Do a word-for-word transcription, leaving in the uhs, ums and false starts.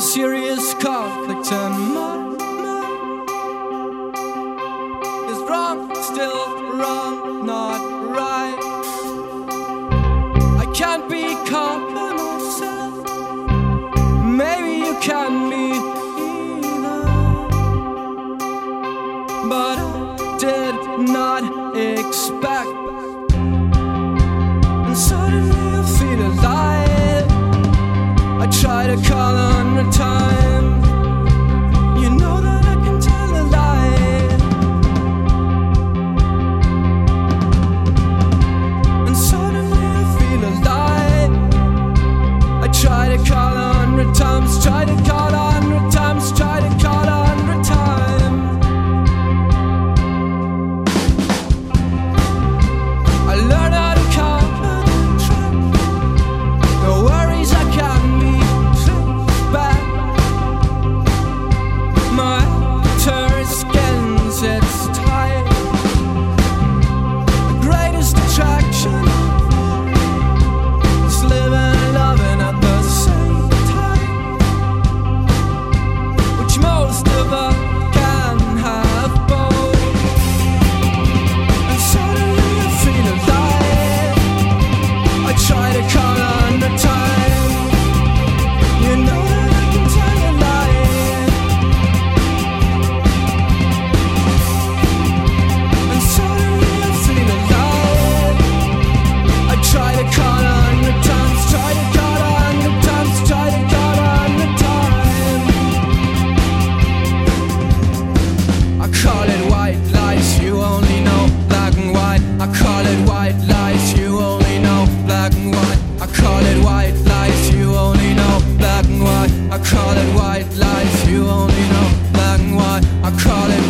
serious conflict and my mind is wrong, still wrong, not right. I can't be caught by myself. Maybe you can be either, but I did not expect. And suddenly I feel alive. I try to call a hundred times. You know that I can tell a lie. And suddenly I feel alive. I try to call a hundred times. Try to call a hundred times. Try to call a hundred times. I learned how to count and track. No worries, I can be back. My tourist skins, it's tight. The greatest attraction is living and loving at the same time, which most of us can have both. And suddenly I feel alive. I try to call a hundred times. You know that I can tell a lie. And suddenly I feel alive. I try to call a hundred times. Try to call a hundred times. Try to call a hundred times. I call it white lies. You only know black and white. I call it white lies. You only know black and white. I call it white lies. You only know black and white. I call it white lies. You only know black and white. I call it